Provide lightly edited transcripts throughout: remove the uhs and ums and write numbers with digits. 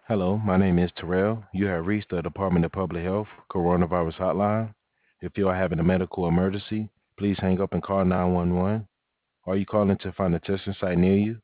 Hello, my name is Terrell. You have reached the Department of Public Health Coronavirus Hotline. If you are having a medical emergency, please hang up and call 911. Are you calling to find a testing site near you?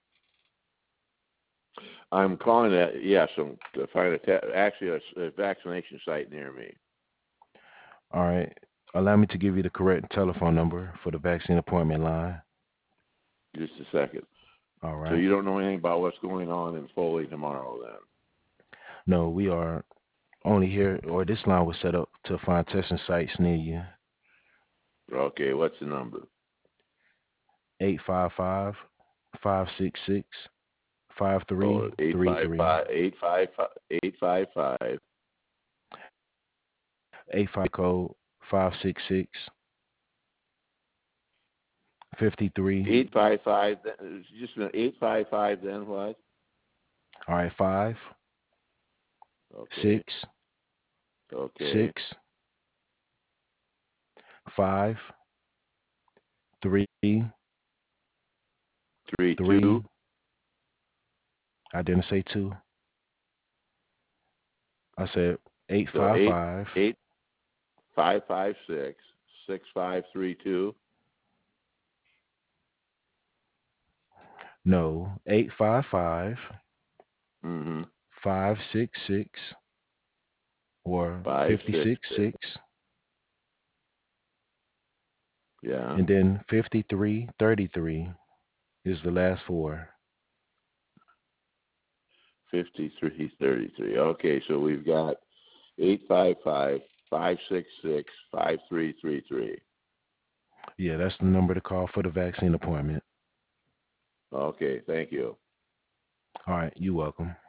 I'm calling that, yes, I'm to find actually a vaccination site near me. All right. Allow me to give you the correct telephone number for the vaccine appointment line. Just a second. All So right. you don't know anything about what's going on in Foley tomorrow No, we are only here, or this line was set up to find testing sites near you. then? Okay, what's the number? 855 566 Oh, 5333. 855 85 code 566 53. 855, just a minute, 855 then what? All right, 5 Okay, 6 okay. 6 5 3 Three 3. two. I didn't say 2. I said So 855. 556 6532. No, 855 Mm-hmm. 566 or 566. 566 Yeah. and then 5333 is the last four. 5333. Okay, so we've got 855 566 5333. Yeah, that's the number to call for the vaccine appointment. Okay, thank you. All right, you're welcome.